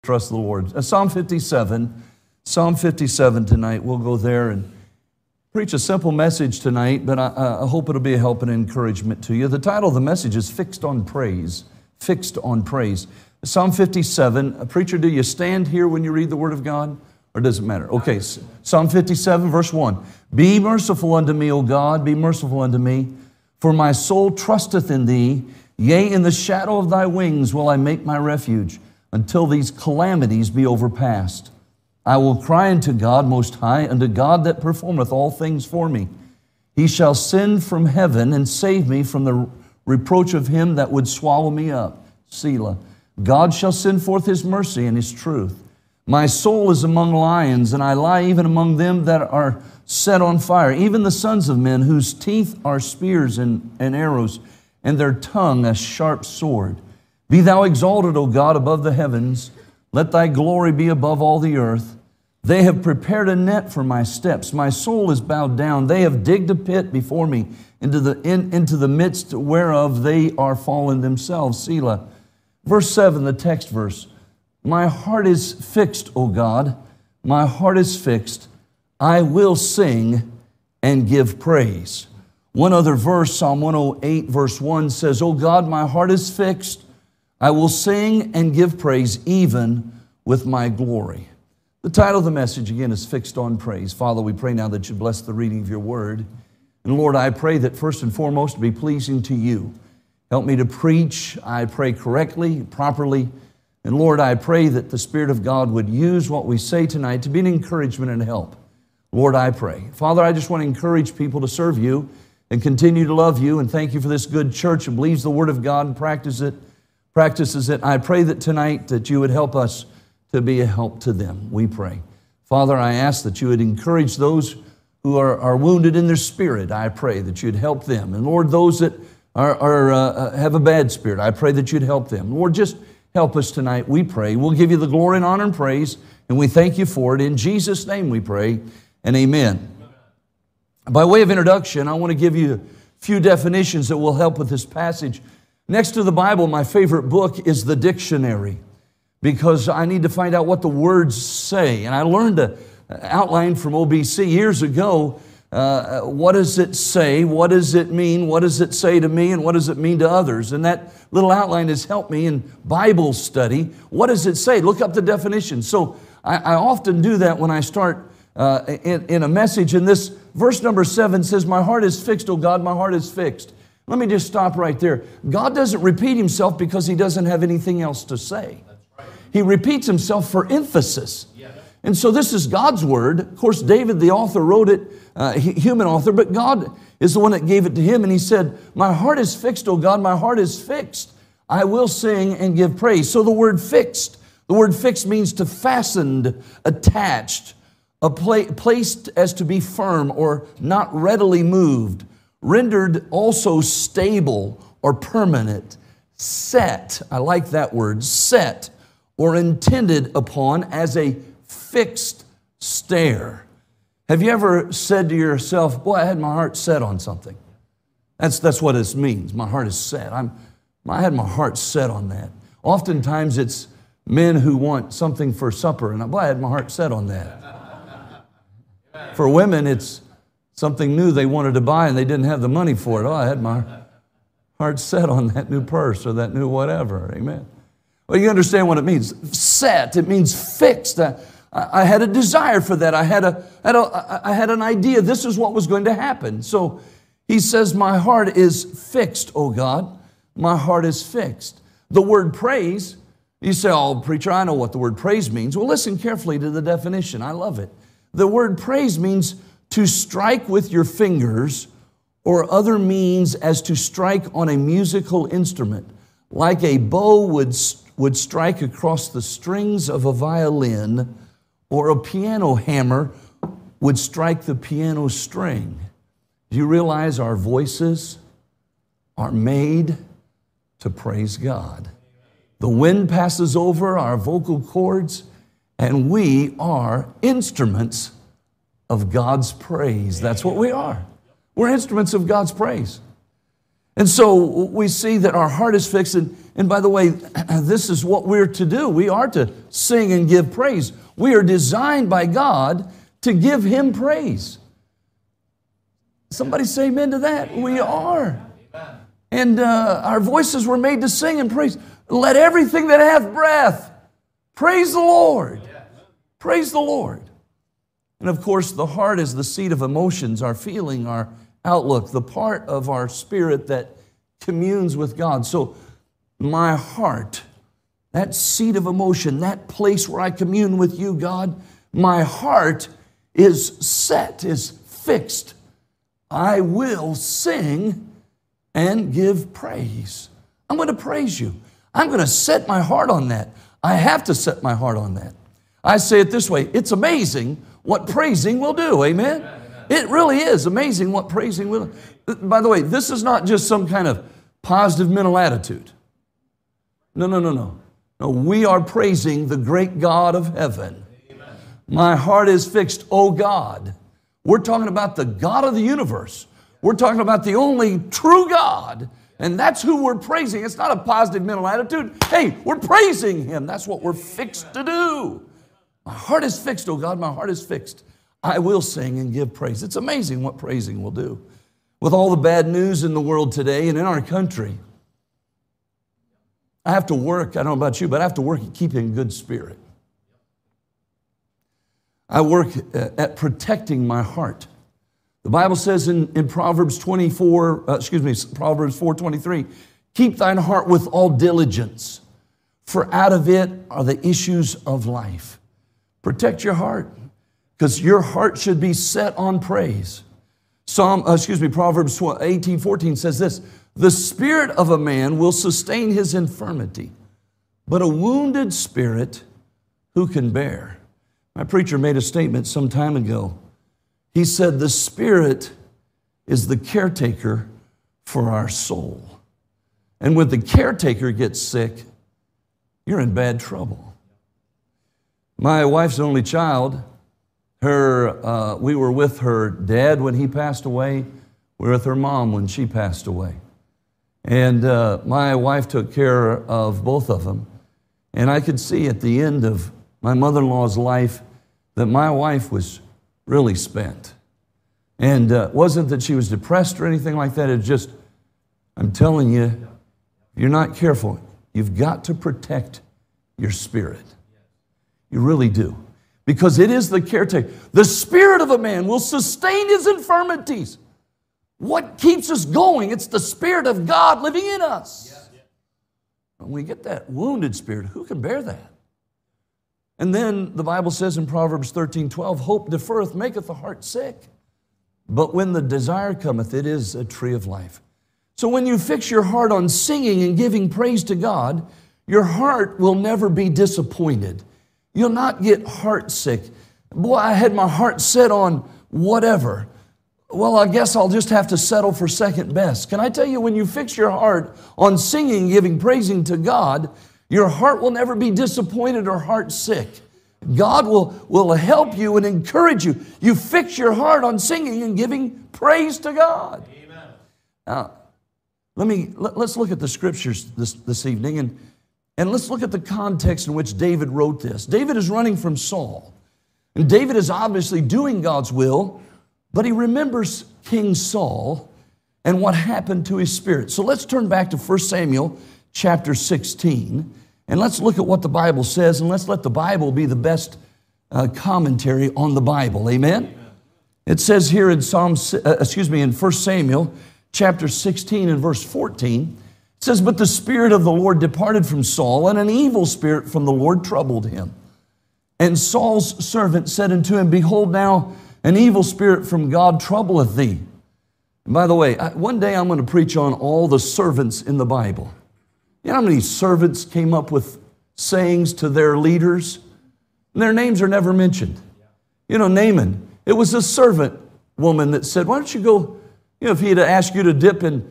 Trust the Lord. Psalm 57. Psalm 57 tonight. We'll go there and preach a simple message tonight, but I hope it'll be a help and encouragement to you. The title of the message is Fixed on Praise. Fixed on Praise. Psalm 57. Preacher, do you stand here when you read the Word of God? Or does it matter? Okay, Psalm 57, verse 1. Be merciful unto me, O God, be merciful unto me, for my soul trusteth in thee. Yea, in the shadow of thy wings will I make my refuge, until these calamities be overpast. I will cry unto God Most High, unto God that performeth all things for me. He shall send from heaven and save me from the reproach of him that would swallow me up. Selah. God shall send forth His mercy and His truth. My soul is among lions, and I lie even among them that are set on fire, even the sons of men, whose teeth are spears and arrows, and their tongue a sharp sword. Be thou exalted, O God, above the heavens. Let thy glory be above all the earth. They have prepared a net for my steps. My soul is bowed down. They have digged a pit before me, into the midst whereof they are fallen themselves. Selah. Verse 7, the text verse. My heart is fixed, O God. My heart is fixed. I will sing and give praise. One other verse, Psalm 108, verse 1 says, O God, my heart is fixed. I will sing and give praise even with my glory. The title of the message again is Fixed on Praise. Father, we pray now that you bless the reading of your word. And Lord, I pray that first and foremost to be pleasing to you. Help me to preach, I pray, correctly, properly. And Lord, I pray that the Spirit of God would use what we say tonight to be an encouragement and help. Lord, I pray. Father, I just want to encourage people to serve you and continue to love you, and thank you for this good church that believes the Word of God and practices it. I pray that tonight that you would help us to be a help to them. We pray. Father, I ask that you would encourage those who are wounded in their spirit. I pray that you'd help them. And Lord, those that have a bad spirit, I pray that you'd help them. Lord, just help us tonight, we pray. We'll give you the glory and honor and praise, and we thank you for it. In Jesus' name we pray, and amen. By way of introduction, I want to give you a few definitions that will help with this passage. Next to the Bible, my favorite book is the dictionary, because I need to find out what the words say. And I learned an outline from OBC years ago. What does it say? What does it mean? What does it say to me? And what does it mean to others? And that little outline has helped me in Bible study. What does it say? Look up the definition. So I often do that when I start in a message. And this verse number 7 says, my heart is fixed, O God, my heart is fixed. Let me just stop right there. God doesn't repeat Himself because He doesn't have anything else to say. He repeats Himself for emphasis. And so this is God's word. Of course, David, the author, wrote it, human author, but God is the one that gave it to him. And he said, my heart is fixed, O God, my heart is fixed. I will sing and give praise. So the word fixed means to fastened, attached, placed as to be firm or not readily moved, rendered also stable or permanent, set, I like that word, set, or intended upon as a fixed stare. Have you ever said to yourself, boy, I had my heart set on something? That's what this means. My heart is set. I had my heart set on that. Oftentimes it's men who want something for supper, and boy, I had my heart set on that. For women, it's something new they wanted to buy and they didn't have the money for it. Oh, I had my heart set on that new purse or that new whatever. Amen. Well, you understand what it means. Set, it means fixed. I had a desire for that. I had an idea. This is what was going to happen. So he says, my heart is fixed, O God. My heart is fixed. The word praise, you say, oh, preacher, I know what the word praise means. Well, listen carefully to the definition. I love it. The word praise means to strike with your fingers or other means as to strike on a musical instrument, like a bow would strike across the strings of a violin, or a piano hammer would strike the piano string. Do you realize our voices are made to praise God? The wind passes over our vocal cords, and we are instruments of God's praise. That's what we are. We're instruments of God's praise. And so we see that our heart is fixed, and And by the way, this is what we're to do. We are to sing and give praise. We are designed by God to give Him praise. Somebody say amen to that. We are. And our voices were made to sing and praise. Let everything that hath breath praise the Lord. Praise the Lord. And of course, the heart is the seat of emotions, our feeling, our outlook, the part of our spirit that communes with God. So my heart, that seat of emotion, that place where I commune with you, God, my heart is set, is fixed. I will sing and give praise. I'm going to praise you. I'm going to set my heart on that. I have to set my heart on that. I say it this way, it's amazing what praising will do, amen? It really is amazing what praising will do. By the way, this is not just some kind of positive mental attitude. No. No, we are praising the great God of heaven. My heart is fixed, oh God. We're talking about the God of the universe. We're talking about the only true God. And that's who we're praising. It's not a positive mental attitude. Hey, we're praising Him. That's what we're fixed to do. My heart is fixed, oh God, my heart is fixed. I will sing and give praise. It's amazing what praising will do. With all the bad news in the world today and in our country, I have to work, I don't know about you, but I have to work at keeping a good spirit. I work at protecting my heart. The Bible says in Proverbs 4:23, keep thine heart with all diligence, for out of it are the issues of life. Protect your heart, because your heart should be set on praise. Proverbs 18:14 says this, the spirit of a man will sustain his infirmity, but a wounded spirit who can bear? My preacher made a statement some time ago. He said, the Spirit is the caretaker for our soul. And when the caretaker gets sick, you're in bad trouble. My wife's only child, we were with her dad when he passed away. We were with her mom when she passed away. And my wife took care of both of them. And I could see at the end of my mother-in-law's life that my wife was really spent. And it wasn't that she was depressed or anything like that. It's just, I'm telling you, if you're not careful, you've got to protect your spirit. You really do. Because it is the caretaker. The spirit of a man will sustain his infirmities. What keeps us going? It's the Spirit of God living in us. When we get that wounded spirit, who can bear that? And then the Bible says in Proverbs 13:12, hope deferreth, maketh the heart sick. But when the desire cometh, it is a tree of life. So when you fix your heart on singing and giving praise to God, your heart will never be disappointed. You'll not get heart sick. Boy, I had my heart set on whatever. Well, I guess I'll just have to settle for second best. Can I tell you, when you fix your heart on singing, giving, praising to God, your heart will never be disappointed or heart sick. God will help you and encourage you. You fix your heart on singing and giving praise to God. Amen. Now, let's look at the scriptures this evening, and let's look at the context in which David wrote this. David is running from Saul, and David is obviously doing God's will, but he remembers King Saul and what happened to his spirit. So let's turn back to 1 Samuel chapter 16, and let's look at what the Bible says, and let's let the Bible be the best commentary on the Bible. Amen? It says here in in 1 Samuel chapter 16 and verse 14, it says, but the Spirit of the Lord departed from Saul, and an evil spirit from the Lord troubled him. And Saul's servant said unto him, behold, now an evil spirit from God troubleth thee. And by the way, one day I'm going to preach on all the servants in the Bible. You know how many servants came up with sayings to their leaders? And their names are never mentioned. You know, Naaman, it was a servant woman that said, why don't you go, if he had asked you to dip in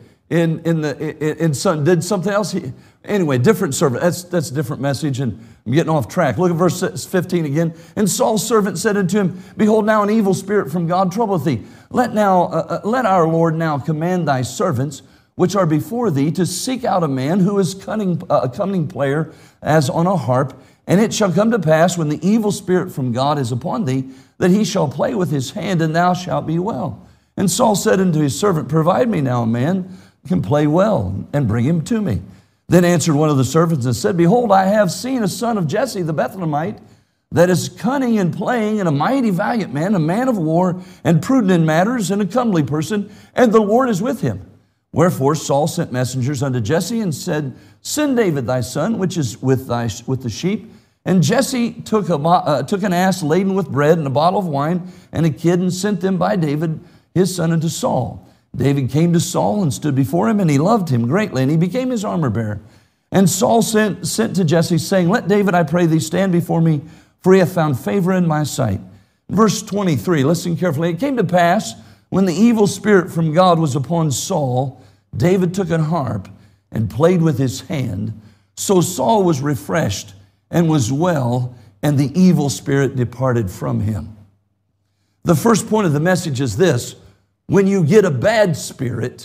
some, did something else. Anyway, different servant. That's a different message, and I'm getting off track. Look at verse 15 again. And Saul's servant said unto him, behold, now an evil spirit from God troubleth thee. Let our Lord now command thy servants, which are before thee, to seek out a man who is a cunning player as on a harp. And it shall come to pass, when the evil spirit from God is upon thee, that he shall play with his hand, and thou shalt be well. And Saul said unto his servant, Provide me now a man who can play well, and bring him to me. Then answered one of the servants and said, Behold, I have seen a son of Jesse the Bethlehemite, that is cunning in playing, and a mighty valiant man, a man of war, and prudent in matters, and a comely person, and the Lord is with him. Wherefore Saul sent messengers unto Jesse, and said, Send David thy son, which is with the sheep. And Jesse took an ass laden with bread, and a bottle of wine, and a kid, and sent them by David his son unto Saul. David came to Saul and stood before him, and he loved him greatly, and he became his armor bearer. And Saul sent to Jesse, saying, Let David, I pray thee, stand before me, for he hath found favor in my sight. Verse 23, listen carefully. It came to pass, when the evil spirit from God was upon Saul, David took an harp and played with his hand. So Saul was refreshed and was well, and the evil spirit departed from him. The first point of the message is this: when you get a bad spirit,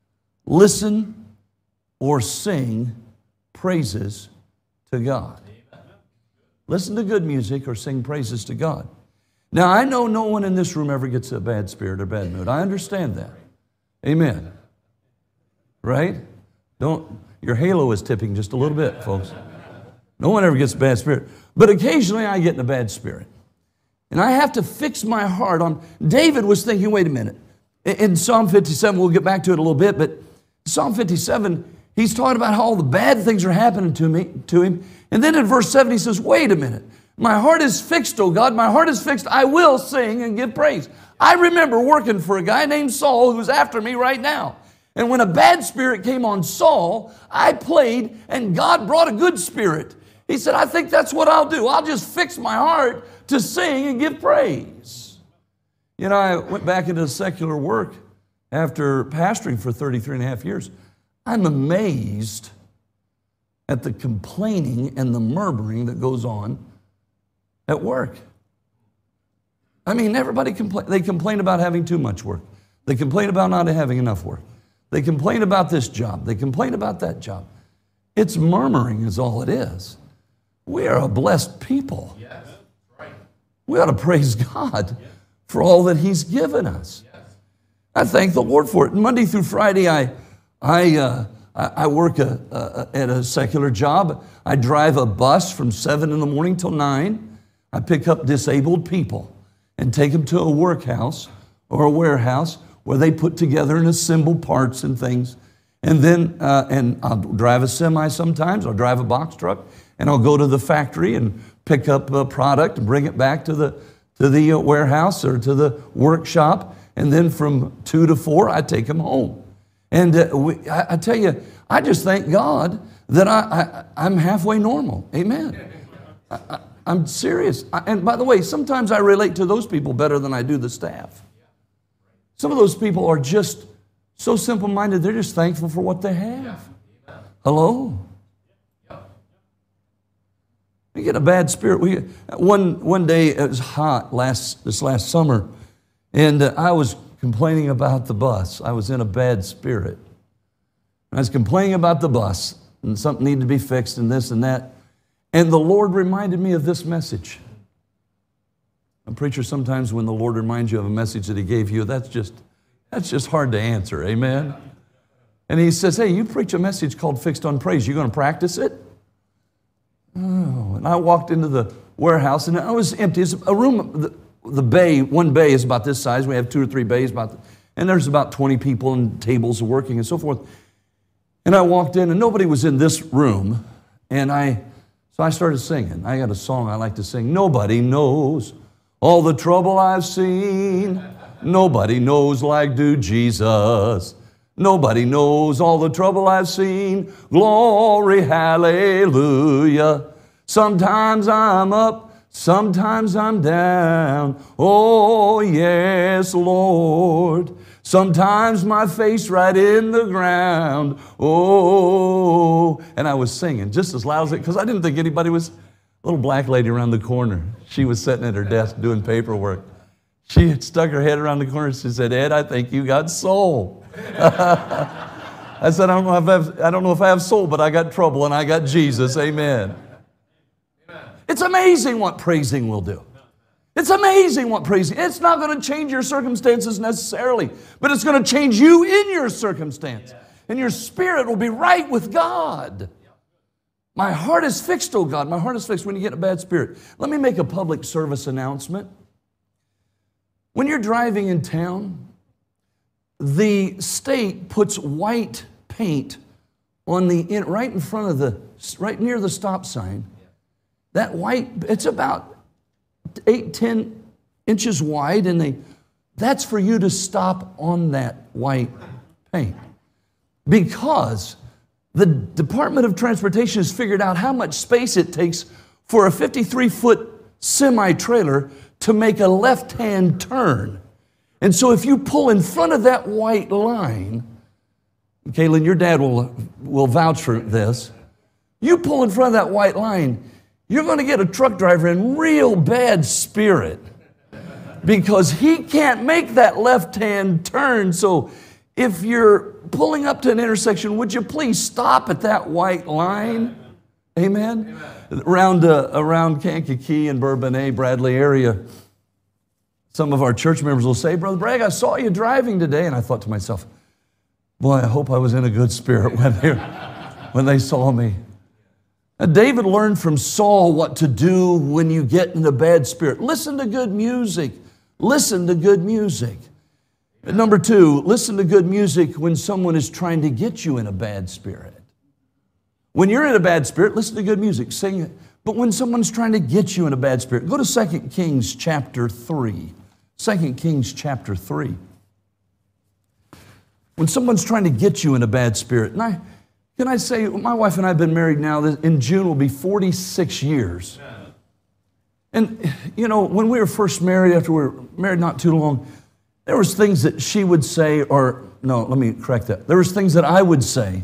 listen or sing praises to God. Listen to good music or sing praises to God. Now, I know no one in this room ever gets a bad spirit or bad mood. I understand that. Amen. Right? Your halo is tipping just a little bit, folks. No one ever gets a bad spirit. But occasionally I get in a bad spirit. And I have to fix my heart on. David was thinking, wait a minute. In Psalm 57, we'll get back to it a little bit, but Psalm 57, he's talking about how all the bad things are happening to him. And then in verse 7, he says, wait a minute. My heart is fixed, O God. My heart is fixed. I will sing and give praise. I remember working for a guy named Saul who's after me right now. And when a bad spirit came on Saul, I played, and God brought a good spirit. He said, I think that's what I'll do. I'll just fix my heart to sing and give praise. You know, I went back into secular work after pastoring for 33 and a half years. I'm amazed at the complaining and the murmuring that goes on at work. I mean, everybody complains. They complain about having too much work. They complain about not having enough work. They complain about this job. They complain about that job. It's murmuring is all it is. We are a blessed people. Yes, right. We ought to praise God for all that He's given us. Yes. I thank the Lord for it. Monday through Friday, I work at a secular job. I drive a bus from 7 in the morning till 9. I pick up disabled people and take them to a workhouse or a warehouse where they put together and assemble parts and things. And then and I'll drive a semi sometimes. I'll drive a box truck, and I'll go to the factory and pick up a product and bring it back to the warehouse or to the workshop. And then from 2 to 4, I take them home. And I tell you, I just thank God that I'm halfway normal. Amen. I'm serious. And by the way, sometimes I relate to those people better than I do the staff. Some of those people are just so simple-minded, they're just thankful for what they have. Hello? We get a bad spirit. One day, it was hot this last summer, and I was complaining about the bus. I was in a bad spirit. I was complaining about the bus, and something needed to be fixed, and this and that. And the Lord reminded me of this message. A preacher, sometimes when the Lord reminds you of a message that He gave you, that's just hard to answer, amen? And He says, hey, you preach a message called Fixed on Praise. You going to practice it? Oh, and I walked into the warehouse, and it was empty. It's a room, the bay, one bay is about this size. We have 2 or 3 bays, and there's about 20 people and tables working and so forth. And I walked in, and nobody was in this room, and so I started singing. I got a song I like to sing. Nobody knows all the trouble I've seen. Nobody knows like do Jesus. Nobody knows all the trouble I've seen. Glory, hallelujah. Sometimes I'm up, sometimes I'm down. Oh, yes, Lord. Sometimes my face right in the ground. Oh, and I was singing just as loud as it, because I didn't think anybody was. A little black lady around the corner. She was sitting at her desk doing paperwork. She had stuck her head around the corner. She said, Ed, I think you got soul. I said, I don't know if I have soul, but I got trouble and I got Jesus. Amen. It's amazing what praising will do. It's amazing what praising. It's not going to change your circumstances necessarily, but it's going to change you in your circumstance. And your spirit will be right with God. My heart is fixed, oh God. My heart is fixed when you get in a bad spirit. Let me make a public service announcement. When you're driving in town, the state puts white paint on right in front of right near the stop sign. That white, it's about 8-10 inches wide, and that's for you to stop on that white paint. Because the Department of Transportation has figured out how much space it takes for a 53-foot semi-trailer to make a left-hand turn. And so if you pull in front of that white line, Kaylin, your dad will vouch for this. You pull in front of that white line, you're going to get a truck driver in real bad spirit because he can't make that left-hand turn. So if you're pulling up to an intersection, would you please stop at that white line? Amen? Around Kankakee and Bourbonnais, Bradley area, some of our church members will say, Brother Bragg, I saw you driving today. And I thought to myself, boy, I hope I was in a good spirit when they saw me. Now, David learned from Saul what to do when you get in a bad spirit. Listen to good music. Listen to good music. And number two, listen to good music when someone is trying to get you in a bad spirit. When you're in a bad spirit, listen to good music. Sing it. But when someone's trying to get you in a bad spirit, go to 2 Kings chapter 3. 2 Kings chapter 3. When someone's trying to get you in a bad spirit, and can I say, my wife and I have been married now, in June will be 46 years. And, you know, when we were first married, after we were married not too long, there was things that she would say, or, no, let me correct that. There was things that I would say.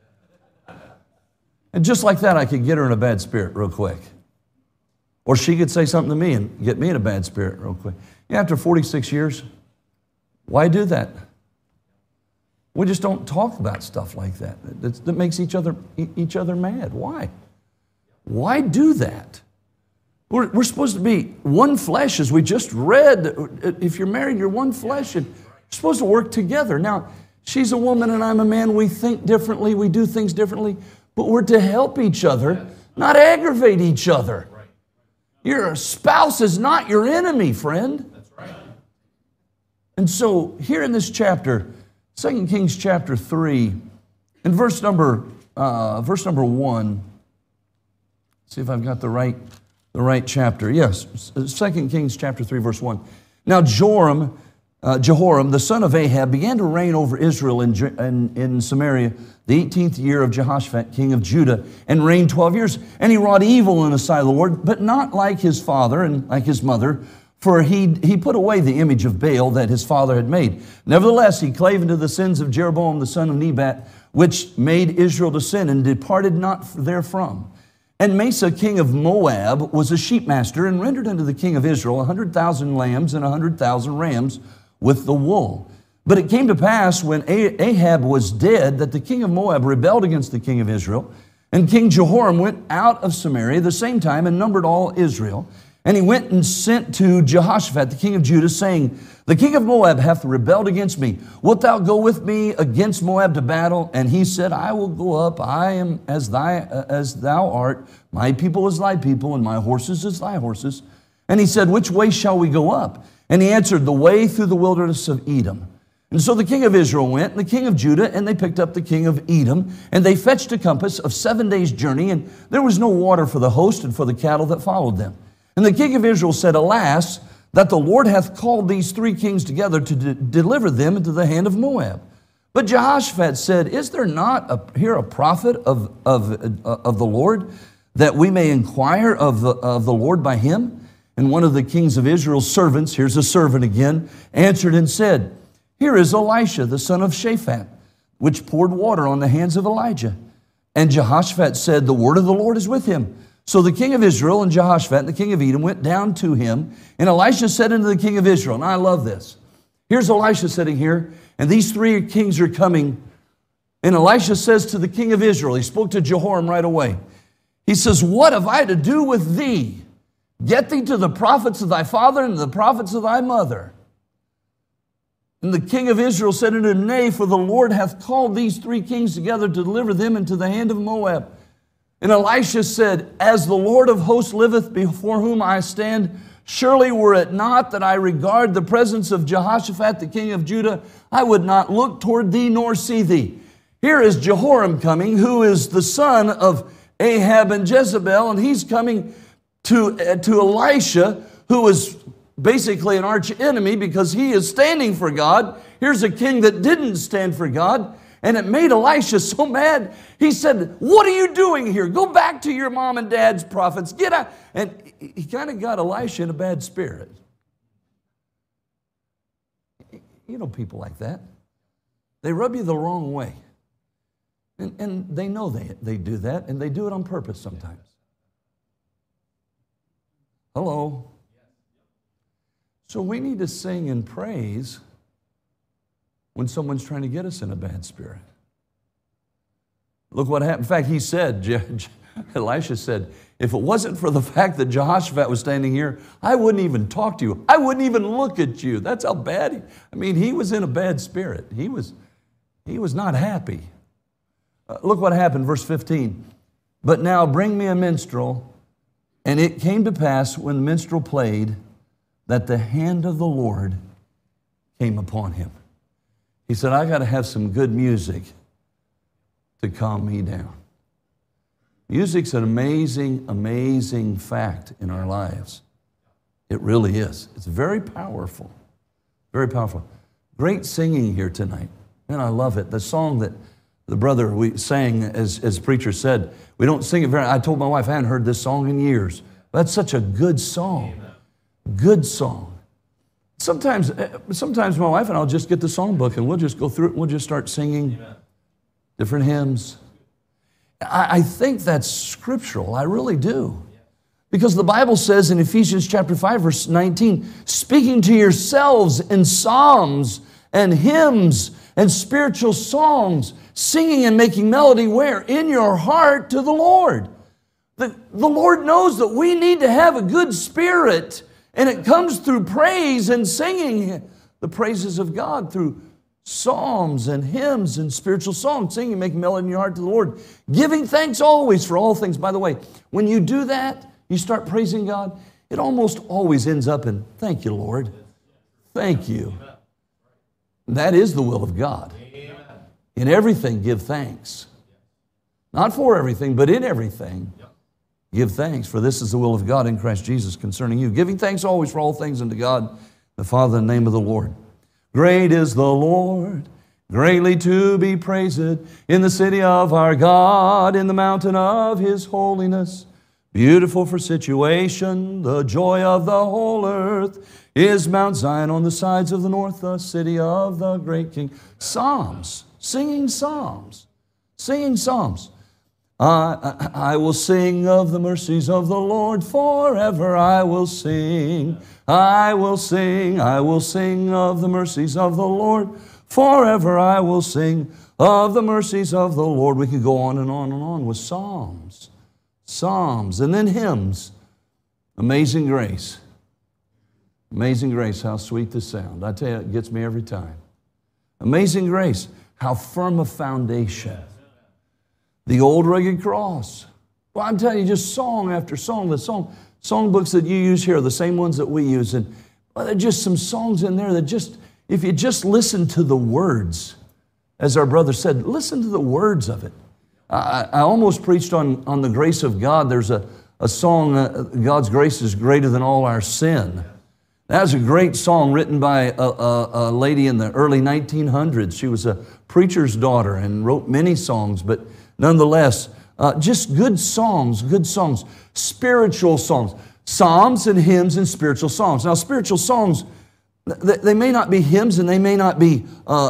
And just like that, I could get her in a bad spirit real quick. Or she could say something to me and get me in a bad spirit real quick. After 46 years, why do that? We just don't talk about stuff like that. That makes each other mad. Why? Why do that? We're supposed to be one flesh, as we just read. If you're married, you're one flesh, and you're supposed to work together. Now, she's a woman and I'm a man. We think differently. We do things differently. But we're to help each other, not aggravate each other. Your spouse is not your enemy, friend. And so here in this chapter, 2 Kings chapter 3, in verse number 1, see if I've got the right chapter. Yes, 2 Kings chapter 3, verse 1. Now Jehoram, the son of Ahab, began to reign over Israel in Samaria the 18th year of Jehoshaphat, king of Judah, and reigned 12 years. And he wrought evil in the sight of the Lord, but not like his father and like his mother, for he put away the image of Baal that his father had made. Nevertheless, he clave into the sins of Jeroboam the son of Nebat, which made Israel to sin, and departed not therefrom. And Mesa, king of Moab, was a sheepmaster, and rendered unto the king of Israel 100,000 lambs and 100,000 rams with the wool. But it came to pass when Ahab was dead that the king of Moab rebelled against the king of Israel. And King Jehoram went out of Samaria the same time and numbered all Israel. And he went and sent to Jehoshaphat, the king of Judah, saying, The king of Moab hath rebelled against me. Wilt thou go with me against Moab to battle? And he said, I will go up. I am as thou art. My people is thy people, and my horses is thy horses. And he said, Which way shall we go up? And he answered, The way through the wilderness of Edom. And so the king of Israel went, and the king of Judah, and they picked up the king of Edom, and they fetched a compass of 7 days' journey, and there was no water for the host and for the cattle that followed them. And the king of Israel said, Alas, that the Lord hath called these three kings together to deliver them into the hand of Moab. But Jehoshaphat said, Is there not here a prophet of the Lord, that we may inquire of the Lord by him? And one of the kings of Israel's servants, here's a servant again, answered and said, Here is Elisha, the son of Shaphat, which poured water on the hands of Elijah. And Jehoshaphat said, The word of the Lord is with him. So the king of Israel and Jehoshaphat and the king of Edom went down to him. And Elisha said unto the king of Israel, and I love this. Here's Elisha sitting here, and these three kings are coming And Elisha says to the king of Israel, he spoke to Jehoram right away. He says, what have I to do with thee? Get thee to the prophets of thy father and the prophets of thy mother. And the king of Israel said unto him, nay, for the Lord hath called these 3 kings together to deliver them into the hand of Moab. And Elisha said, as the Lord of hosts liveth before whom I stand, surely were it not that I regard the presence of Jehoshaphat, the king of Judah, I would not look toward thee nor see thee. Here is Jehoram coming, who is the son of Ahab and Jezebel, and he's coming to Elisha, who is basically an arch enemy because he is standing for God. Here's a king that didn't stand for God, and it made Elisha so mad. He said, what are you doing here? Go back to your mom and dad's prophets. Get out. And he kind of got Elisha in a bad spirit. You know people like that. They rub you the wrong way. And they know they do that, and they do it on purpose sometimes. Hello. So we need to sing and praise when someone's trying to get us in a bad spirit. Look what happened. In fact, he said, Elisha said, if it wasn't for the fact that Jehoshaphat was standing here, I wouldn't even talk to you. I wouldn't even look at you. That's how bad he was in a bad spirit. He was not happy. Look what happened, verse 15. But now bring me a minstrel. And it came to pass when the minstrel played that the hand of the Lord came upon him. He said, I got to have some good music to calm me down. Music's an amazing, amazing fact in our lives. It really is. It's very powerful. Very powerful. Great singing here tonight. Man, I love it. The song that the brother we sang, as preacher said, we don't sing it very. I told my wife I hadn't heard this song in years. That's such a good song. Good song. Sometimes my wife and I'll just get the songbook and we'll just go through it and we'll just start singing different hymns. I think that's scriptural. I really do. Because the Bible says in Ephesians chapter 5, verse 19, speaking to yourselves in psalms and hymns and spiritual songs, singing and making melody where? In your heart to the Lord. The Lord knows that we need to have a good spirit, and it comes through praise and singing the praises of God through psalms and hymns and spiritual songs, singing, making melody in your heart to the Lord, giving thanks always for all things. By the way, when you do that, you start praising God, it almost always ends up in, thank you, Lord. Thank you. That is the will of God. In everything, give thanks. Not for everything, but in everything. Give thanks, for this is the will of God in Christ Jesus concerning you. Giving thanks always for all things unto God, the Father, in the name of the Lord. Great is the Lord, greatly to be praised in the city of our God, in the mountain of His holiness. Beautiful for situation, the joy of the whole earth is Mount Zion on the sides of the north, the city of the great King. Psalms, singing psalms, singing psalms. I will sing of the mercies of the Lord forever. I will sing, I will sing, I will sing of the mercies of the Lord forever. I will sing of the mercies of the Lord. We could go on and on and on with psalms. Psalms, and then hymns. Amazing Grace. Amazing Grace, how sweet the sound. I tell you, it gets me every time. Amazing Grace, how firm a foundation. The Old Rugged Cross. Well, I'm telling you, just song after song. The songbooks that you use here are the same ones that we use. And well, there are just some songs in there that just, if you just listen to the words, as our brother said, listen to the words of it. I almost preached on the grace of God. There's a song, God's grace is greater than all our sin. That was a great song written by a lady in the early 1900s. She was a preacher's daughter and wrote many songs, but nonetheless, just good songs, spiritual songs, psalms and hymns and spiritual songs. Now, spiritual songs, they may not be hymns and they may not be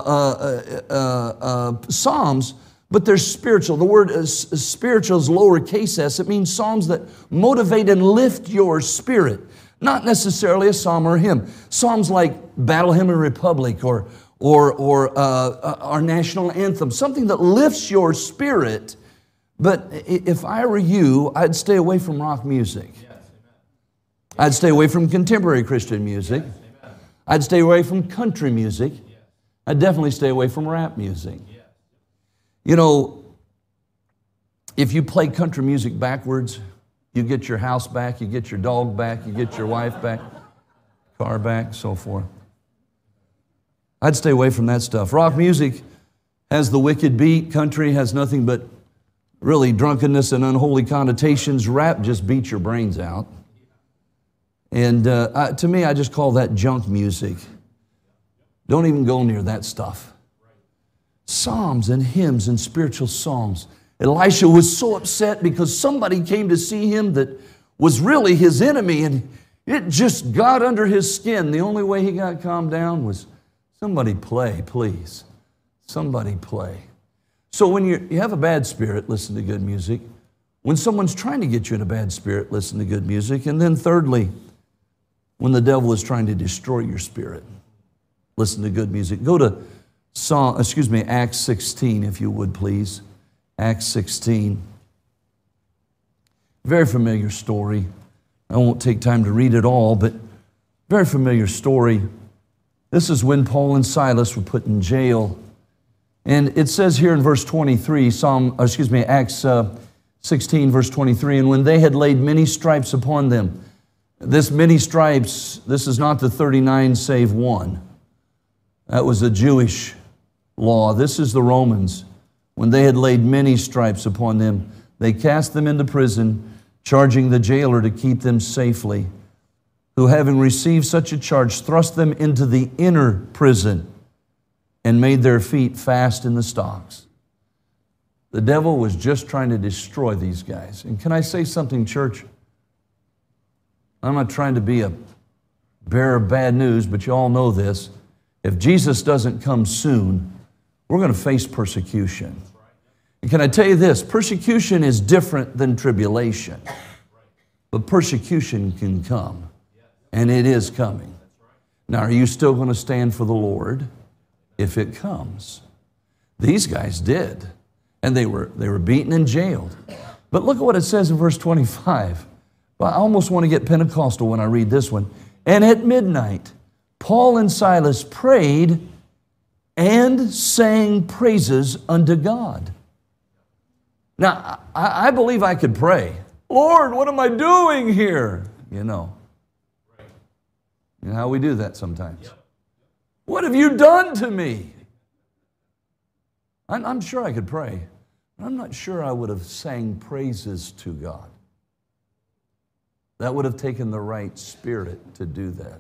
psalms, but they're spiritual. The word spiritual is lowercase s. It means psalms that motivate and lift your spirit. Not necessarily a psalm or a hymn. Psalms like Battle Hymn of the Republic or or our national anthem, something that lifts your spirit. But if I were you, I'd stay away from rock music. I'd stay away from contemporary Christian music. I'd stay away from country music. I'd definitely stay away from rap music. You know, if you play country music backwards, you get your house back, you get your dog back, you get your wife back, car back, so forth. I'd stay away from that stuff. Rock music has the wicked beat. Country has nothing but really drunkenness and unholy connotations. Rap just beats your brains out. And to me, I just call that junk music. Don't even go near that stuff. Psalms and hymns and spiritual songs. Elisha was so upset because somebody came to see him that was really his enemy, and it just got under his skin. The only way he got calmed down was, somebody play, please. Somebody play. So when you have a bad spirit, listen to good music. When someone's trying to get you in a bad spirit, listen to good music. And then thirdly, when the devil is trying to destroy your spirit, listen to good music. Go to Acts 16, if you would, please. Acts 16. Very familiar story. I won't take time to read it all, but very familiar story. This is when Paul and Silas were put in jail. And it says here in verse 23, Acts 16, verse 23, and when they had laid many stripes upon them, this many stripes, this is not the 39 save one. That was a Jewish law. This is the Romans. When they had laid many stripes upon them, they cast them into prison, charging the jailer to keep them safely, who having received such a charge, thrust them into the inner prison and made their feet fast in the stocks. The devil was just trying to destroy these guys. And can I say something, church? I'm not trying to be a bearer of bad news, but you all know this. If Jesus doesn't come soon, we're going to face persecution. And can I tell you this? Persecution is different than tribulation. But persecution can come. And it is coming. Now, are you still going to stand for the Lord if it comes? These guys did. And they were beaten and jailed. But look at what it says in verse 25. Well, I almost want to get Pentecostal when I read this one. And at midnight, Paul and Silas prayed and sang praises unto God. Now, I believe I could pray. Lord, what am I doing here? You know how we do that sometimes. What have you done to me? I'm sure I could pray, but I'm not sure I would have sang praises to God. That would have taken the right spirit to do that.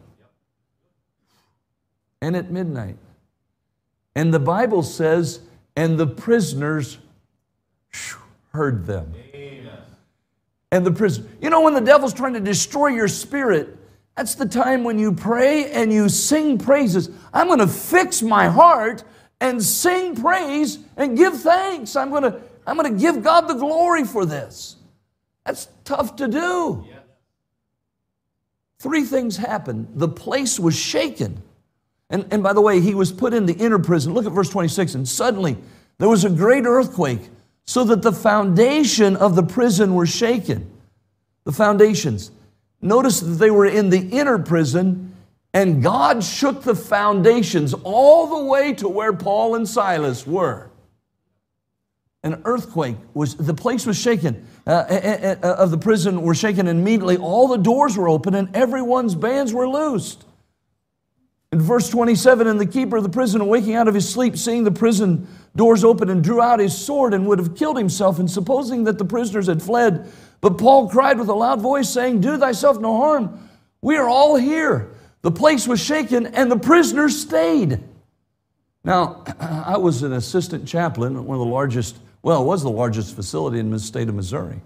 And at midnight. And the Bible says, and the prisoners heard them. Amen. And the prisoners. You know, when the devil's trying to destroy your spirit, that's the time when you pray and you sing praises. I'm going to fix my heart and sing praise and give thanks. I'm going to give God the glory for this. That's tough to do. Yeah. Three things happened. The place was shaken. And by the way, he was put in the inner prison. Look at verse 26. And suddenly there was a great earthquake, so that the foundation of the prison were shaken. The foundations. Notice that they were in the inner prison, and God shook the foundations all the way to where Paul and Silas were. An earthquake the place was shaken, of the prison were shaken, and immediately all the doors were open and everyone's bands were loosed. In verse 27, and the keeper of the prison, waking out of his sleep, seeing the prison doors open, and drew out his sword and would have killed himself, and supposing that the prisoners had fled. But Paul cried with a loud voice, saying, do thyself no harm. We are all here. The place was shaken and the prisoners stayed. Now, I was an assistant chaplain at one of the largest, well, it was the largest facility in the state of Missouri.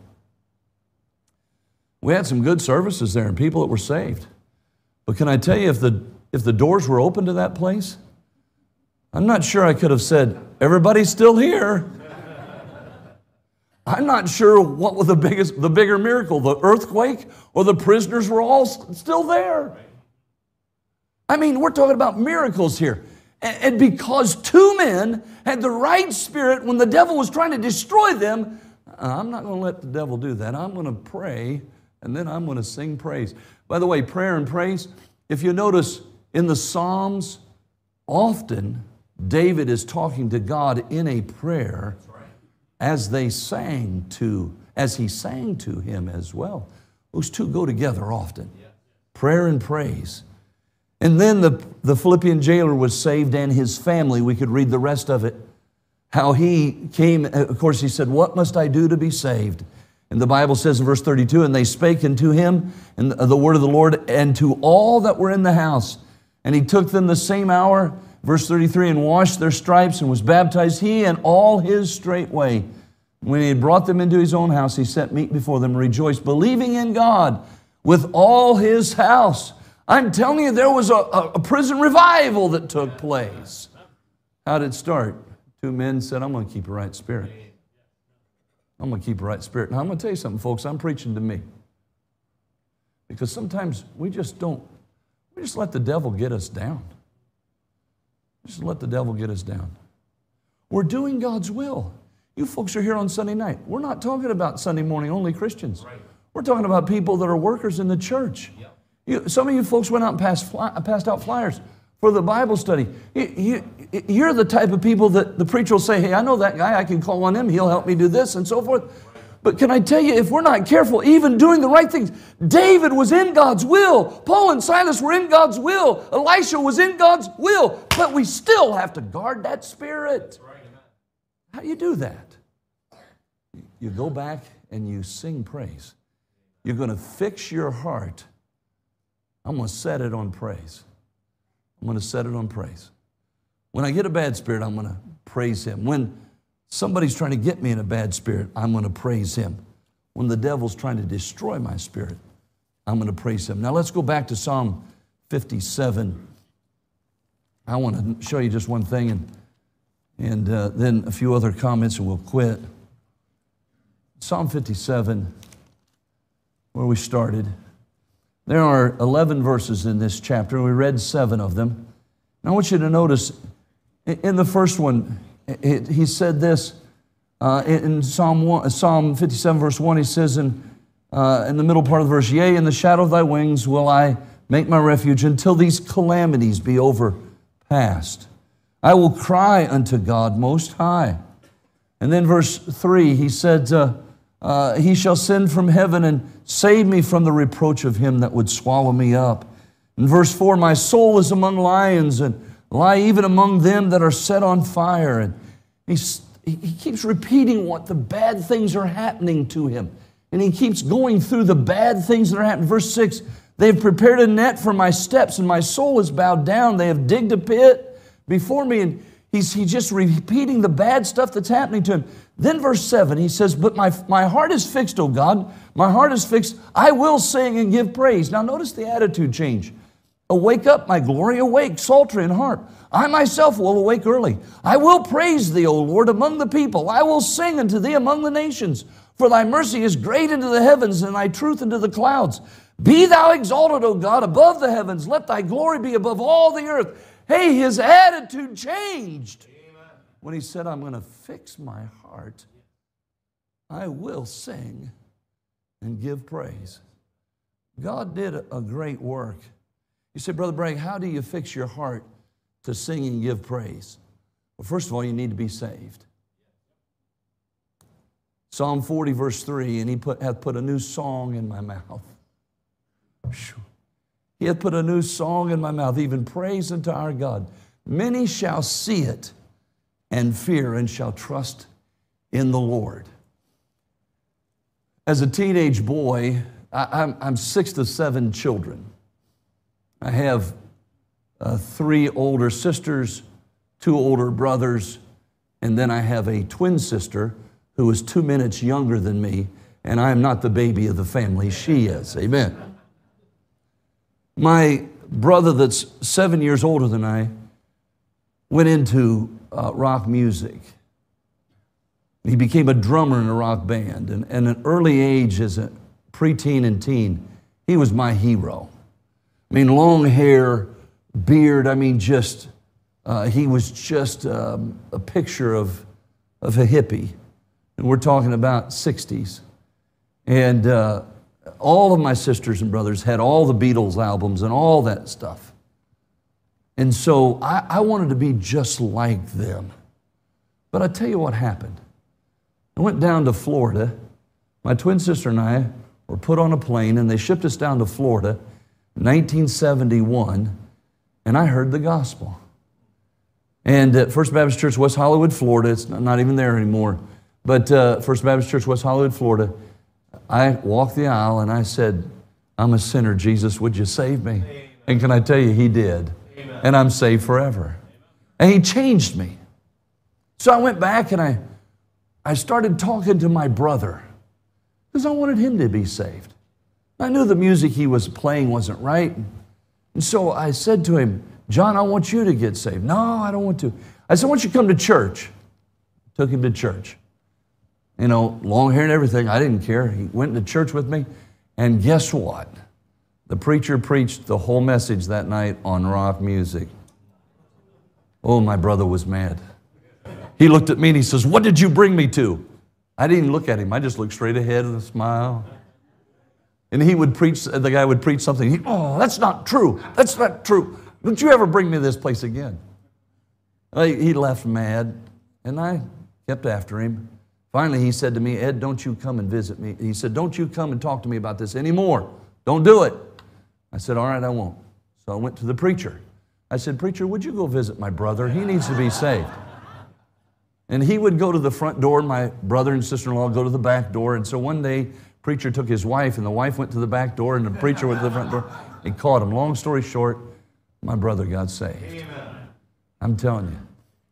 We had some good services there and people that were saved. But can I tell you, if the doors were open to that place, I'm not sure I could have said, everybody's still here. I'm not sure what was the bigger miracle, the earthquake or the prisoners were all still there. I mean, we're talking about miracles here. And because two men had the right spirit when the devil was trying to destroy them, I'm not going to let the devil do that. I'm going to pray, and then I'm going to sing praise. By the way, prayer and praise, if you notice in the Psalms, often David is talking to God in a prayer as he sang to him as well. Those two go together often. Prayer and praise. And then the Philippian jailer was saved and his family. We could read the rest of it. How he came, of course, he said, "What must I do to be saved?" And the Bible says in verse 32, "And they spake unto him in the word of the Lord and to all that were in the house. And he took them the same hour," verse 33, "and washed their stripes and was baptized, he and all his straightway. When he had brought them into his own house, he set meat before them and rejoiced, believing in God with all his house." I'm telling you, there was a prison revival that took place. How did it start? Two men said, "I'm going to keep a right spirit. I'm going to keep a right spirit." Now, I'm going to tell you something, folks. I'm preaching to me. Because sometimes we just let the devil get us down. Just let the devil get us down. We're doing God's will. You folks are here on Sunday night. We're not talking about Sunday morning only Christians. Right. We're talking about people that are workers in the church. Yep. Some of you folks went out and passed out flyers for the Bible study. You're the type of people that the preacher will say, "Hey, I know that guy. I can call on him. He'll help me do this," and so forth. But can I tell you, if we're not careful, even doing the right things, David was in God's will. Paul and Silas were in God's will. Elisha was in God's will. But we still have to guard that spirit. How do you do that? You go back and you sing praise. You're going to fix your heart. I'm going to set it on praise. I'm going to set it on praise. When I get a bad spirit, I'm going to praise Him. When somebody's trying to get me in a bad spirit, I'm going to praise Him. When the devil's trying to destroy my spirit, I'm going to praise Him. Now let's go back to Psalm 57. I want to show you just one thing and then a few other comments and we'll quit. Psalm 57, where we started. There are 11 verses in this chapter. We read 7 of them. And I want you to notice in the first one, he said this in Psalm 57, verse 1. He says in the middle part of the verse, "Yea, in the shadow of thy wings will I make my refuge until these calamities be overpast. I will cry unto God Most High." And then verse 3, he said, "He shall send from heaven and save me from the reproach of him that would swallow me up." In verse 4, "My soul is among lions and lie even among them that are set on fire." And he keeps repeating what the bad things are happening to him. And he keeps going through the bad things that are happening. Verse 6, "They have prepared a net for my steps, and my soul is bowed down. They have digged a pit before me." And he's just repeating the bad stuff that's happening to him. Then verse 7, he says, "But my heart is fixed, O God. My heart is fixed. I will sing and give praise." Now notice the attitude change. "Awake up, my glory, awake, psaltery and harp. I myself will awake early. I will praise thee, O Lord, among the people. I will sing unto thee among the nations. For thy mercy is great into the heavens, and thy truth into the clouds. Be thou exalted, O God, above the heavens. Let thy glory be above all the earth." Hey, his attitude changed. Amen. When he said, "I'm going to fix my heart. I will sing and give praise." God did a great work. You say, "Brother Bragg, how do you fix your heart to sing and give praise?" Well, first of all, you need to be saved. Psalm 40, verse 3, "And he hath put a new song in my mouth." He hath put a new song in my mouth, even praise unto our God. Many shall see it and fear and shall trust in the Lord. As a teenage boy, I'm 6 to 7 children. I have 3 older sisters, 2 older brothers, and then I have a twin sister who is 2 minutes younger than me, and I am not the baby of the family. She is. Amen. My brother that's 7 years older than I went into rock music. He became a drummer in a rock band. And at an early age, as a preteen and teen, he was my hero. I mean, long hair, beard, just He was just a picture of a hippie. And we're talking about 60s. And all of my sisters and brothers had all the Beatles albums and all that stuff. And so I wanted to be just like them. But I tell you what happened. I went down to Florida. My twin sister and I were put on a plane, and they shipped us down to Florida in 1971, and I heard the gospel. And at First Baptist Church, West Hollywood, Florida, it's not even there anymore, but First Baptist Church, West Hollywood, Florida, I walked the aisle and I said, I'm a sinner, Jesus, would you save me? Amen. And can I tell you, He did. Amen. And I'm saved forever. Amen. And He changed me. So I went back and I started talking to my brother because I wanted him to be saved. I knew the music he was playing wasn't right. And so I said to him, John, I want you to get saved. No, I don't want to. I said, why don't you come to church? Took him to church. You know, long hair and everything. I didn't care. He went to church with me. And guess what? The preacher preached the whole message that night on rock music. Oh, my brother was mad. He looked at me and he says, what did you bring me to? I didn't even look at him. I just looked straight ahead with a smile. And he would preach, the guy would preach something. Oh, that's not true. That's not true. Don't you ever bring me to this place again. He left mad, and I kept after him. Finally, he said to me, Ed, don't you come and visit me. He said, don't you come and talk to me about this anymore. Don't do it. I said, all right, I won't. So I went to the preacher. I said, preacher, would you go visit my brother? He needs to be saved. And he would go to the front door, and my brother and sister-in-law would go to the back door. And so one day, preacher took his wife, and the wife went to the back door, and the preacher went to the front door. He caught him. Long story short, my brother got saved. Amen. I'm telling you.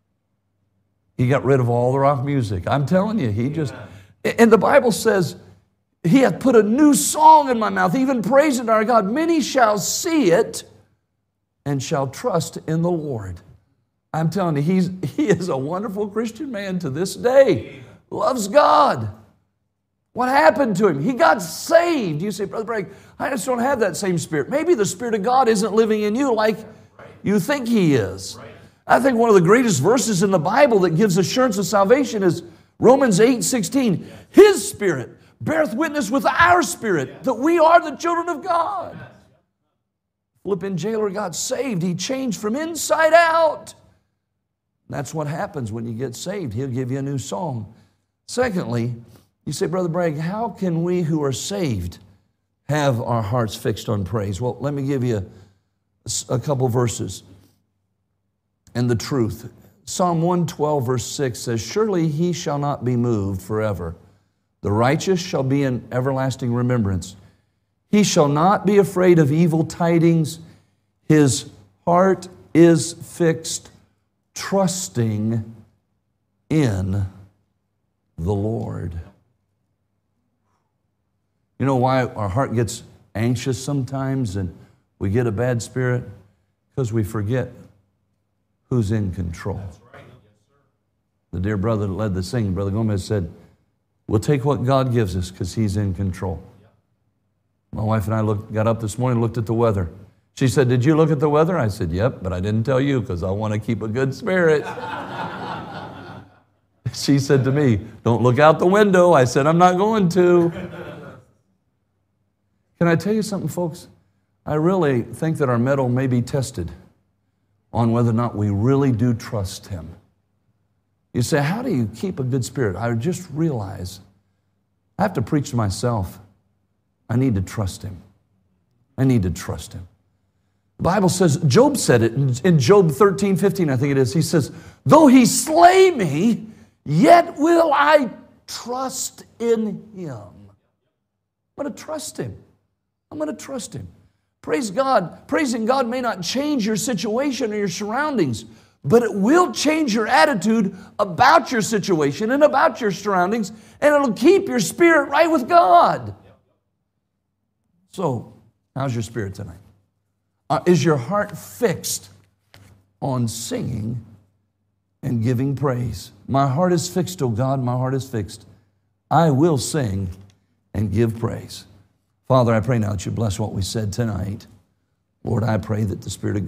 He got rid of all the rock music. I'm telling you, he just... And the Bible says, He hath put a new song in my mouth, even praising our God. Many shall see it and shall trust in the Lord. I'm telling you, he is a wonderful Christian man to this day. Loves God. What happened to him? He got saved. You say, Brother Bragg, I just don't have that same Spirit. Maybe the Spirit of God isn't living in you like you think He is. I think one of the greatest verses in the Bible that gives assurance of salvation is Romans 8:16. His Spirit beareth witness with our spirit that we are the children of God. Philippian jailer got saved. He changed from inside out. That's what happens when you get saved. He'll give you a new song. Secondly, you say, Brother Bragg, how can we who are saved have our hearts fixed on praise? Well, let me give you a couple verses and the truth. Psalm 112, verse 6 says, surely He shall not be moved forever. The righteous shall be in everlasting remembrance. He shall not be afraid of evil tidings. His heart is fixed, trusting in the Lord. You know why our heart gets anxious sometimes and we get a bad spirit? Because we forget who's in control. That's right. Yes, sir. The dear brother that led the singing, Brother Gomez, said, we'll take what God gives us because He's in control. Yep. My wife and I got up this morning and looked at the weather. She said, did you look at the weather? I said, yep, but I didn't tell you because I want to keep a good spirit. She said to me, don't look out the window. I said, I'm not going to. Can I tell you something, folks? I really think that our mettle may be tested on whether or not we really do trust Him. You say, how do you keep a good spirit? I just realize I have to preach to myself. I need to trust Him. I need to trust Him. The Bible says, Job said it in Job 13:15, I think it is. He says, though He slay me, yet will I trust in Him. I'm going to trust Him. I'm going to trust Him. Praise God. Praising God may not change your situation or your surroundings, but it will change your attitude about your situation and about your surroundings, and it'll keep your spirit right with God. So, how's your spirit tonight? Is your heart fixed on singing and giving praise? My heart is fixed, oh God, my heart is fixed. I will sing and give praise. Father, I pray now that you bless what we said tonight. Lord, I pray that the Spirit of